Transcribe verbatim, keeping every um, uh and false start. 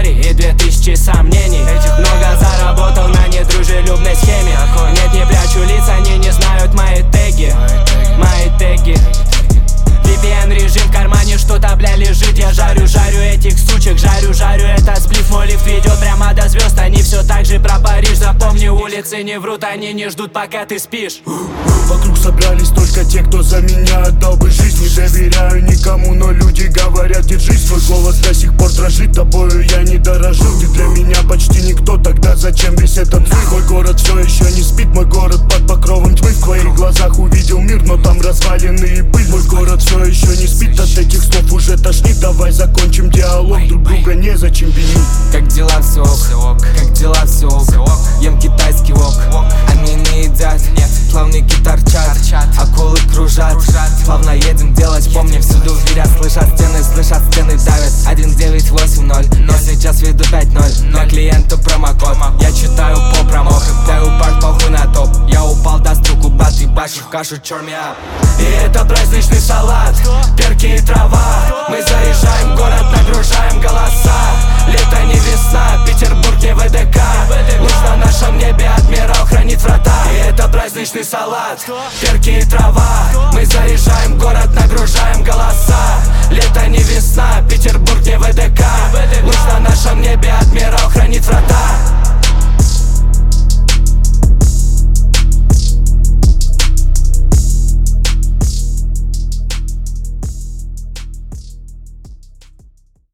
историй и две тысячи сомнений. Много заработал на недружелюбной схеме. Нет, не прячу лица, они не знают мои теги. Мои теги. ви пи эн режим в кармане, что-то, бля, лежит. Я жарю, жарю этих сучек, жарю, жарю этот сплив. Мой лифт ведет прямо до звезд, они все так же про Париж. Запомни, улицы не врут, они не ждут, пока ты спишь. Вокруг собрались только те, кто за меня отдал бы жизнь. Не доверяю никому, но люди говорят, держись. Твой голос до сих пор дрожит, тобою я не дорожил. Ты для меня почти никто, тогда зачем весь этот взрыв? Мой город все еще не спит, мой город под покровом тьмы. В твоих глазах увидел мир, но там развалины и пыль. Мой город все еще не спит, от этих слов уже тошнит. Давай закончим диалог, друг друга незачем винить. Как дела, все ок, как дела, все ок. Ем китайский вок, они не едят, плавники торчат, акулы кружат. Плавно едем делать, помни, всюду верят. Слышат стены, слышат стены давят. Один девять восемь ноль, но сейчас веду пять ноль. Для клиента промокод, я читаю по промок. Когда упал, похуй на топ. Я упал до струку, бат, ебашь в кашу, черми ап. И это праздничный салат, перки и трава. Мы заезжаем в город, нагружаем голоса. Лето не весна, Петербург не вэ дэ ка. Луч на нашем небе, адмирал хранит врата. И это праздничный салат, перки и трава. Мы заезжаем в город, нагружаем